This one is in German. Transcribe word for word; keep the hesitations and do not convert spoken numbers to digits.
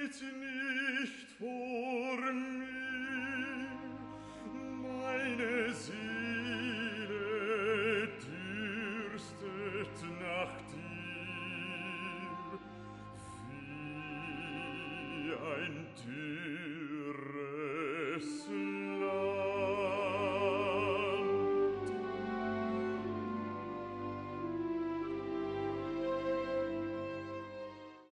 sie nicht vor mir, meine Seele dürstet nach dir, wie ein dürres